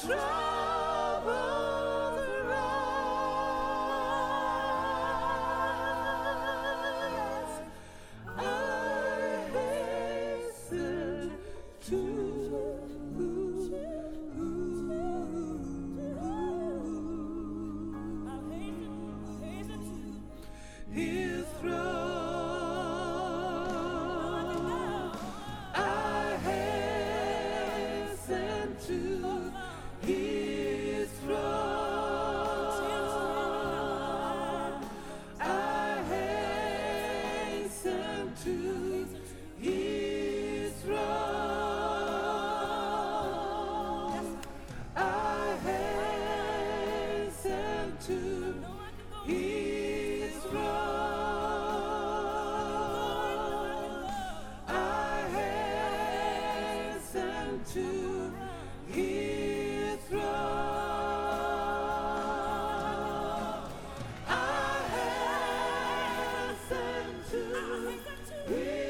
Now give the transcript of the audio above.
troubles arise, I hasten to His throne. I hasten to His throne. I hasten to His throne. I hasten to His throne. I hasten to His throne. I hasten to His